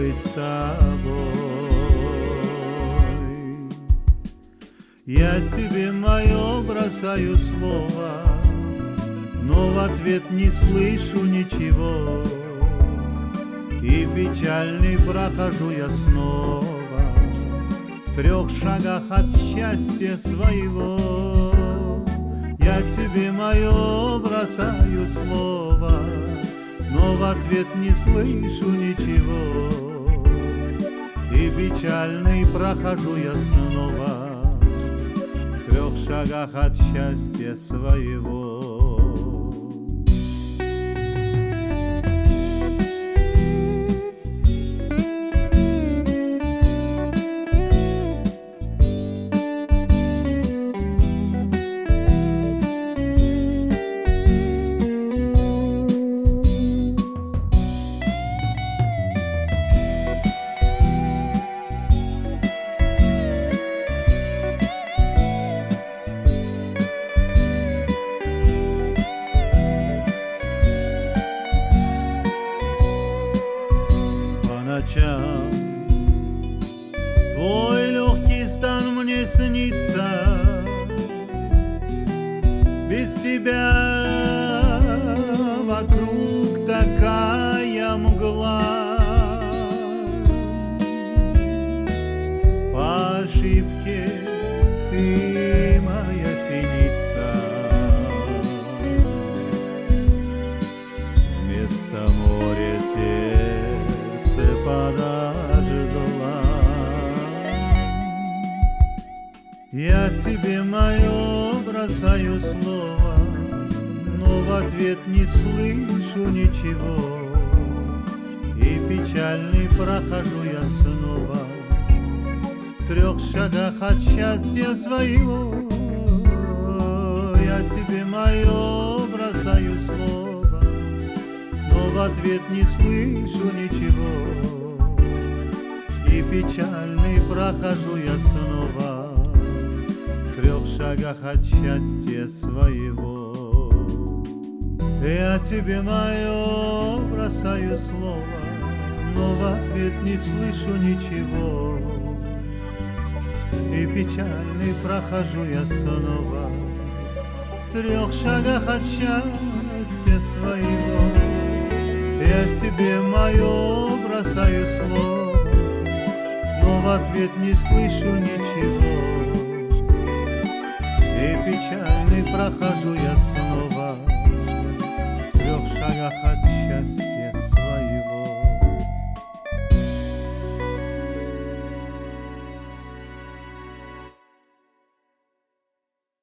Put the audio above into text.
быть с тобой. Я тебе мое бросаю слово, но в ответ не слышу ничего, и печальный прохожу я снова в 3 шагах от счастья своего. Я тебе мое бросаю слово, но в ответ не слышу ничего, и печальный прохожу я снова в 3 шагах от счастья своего. Твой легкий стан мне снится, без тебя вокруг такая мгла. По ошибке ты моя синица, вместо моря сердце подожгла. Я тебе мое бросаю слово, но в ответ не слышу ничего, и печальный прохожу я снова в 3 шагах от счастья своего. Я тебе мое бросаю слово, но в ответ не слышу ничего, и печальный прохожу я снова в 3 шагах от счастья своего. Я тебе мое бросаю слово, но в ответ не слышу ничего, и печальный прохожу я снова в 3 шагах от счастья своего. Я тебе мое бросаю слово, но в ответ не слышу ничего, и печальный прохожу я снова в 3 шагах от